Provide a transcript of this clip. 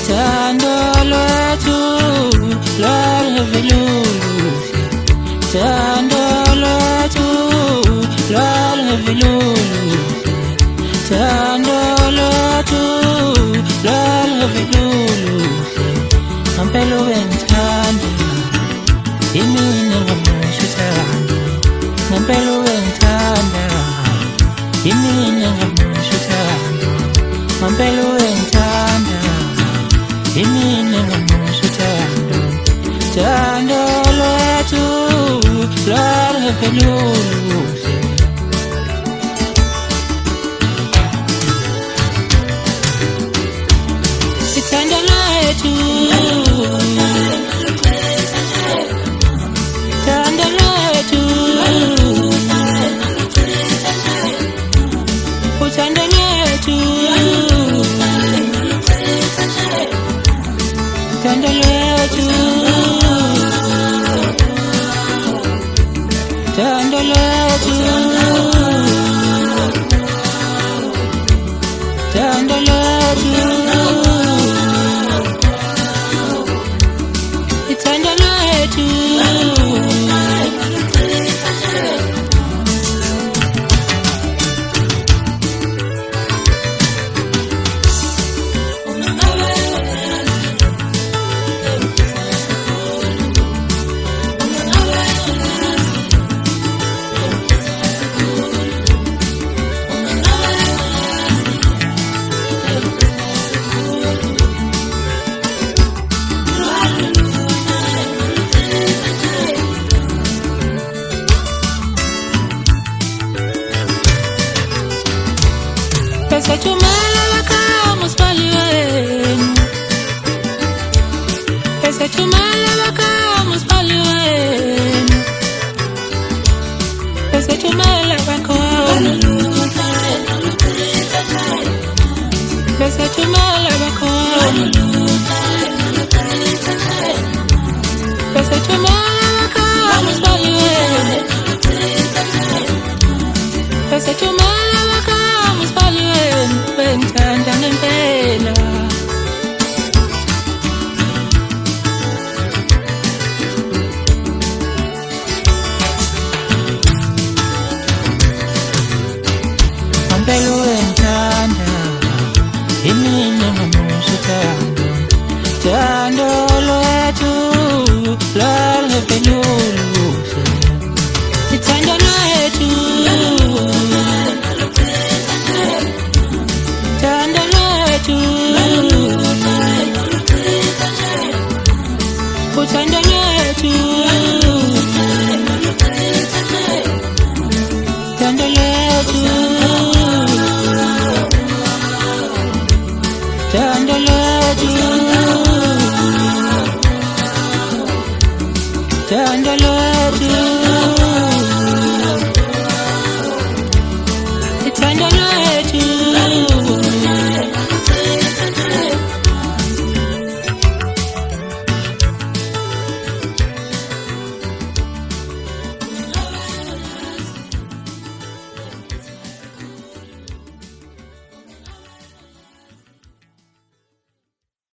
Thando lwethu lwalungaviluluhle, thando lwethu lwalungaviluluhle, thando lwethu lwalungaviluluhle. Ngempela ubengithanda, yimina ngamusha uthando. Ngempela ubengithanda, yimina ngamusha uthando. Ngempela ubengithanda, yimina ngamusha uthando. Thando lwethu lwalungaviluluhle. Thando lwethu, thando lwethu, uthando lwethu, thando lwethu, thando lwethu, thando lwethu. Thando lwethu, Esathumela kama sibaliweni, esathumela kama sibaliweni, esathumela bakhona, esathumela bakhona, esathumela kama sibaliweni, esathumela kama sibaliweni. Bengithanda ngempela, ngempela bengithanda, yimina ngamusha uthando. Thando lwethu lwalungaviluluhle, thando lwethu, thando lwethu, uthando lwethu, thando lwethu, thando lwethu, thando lwethu.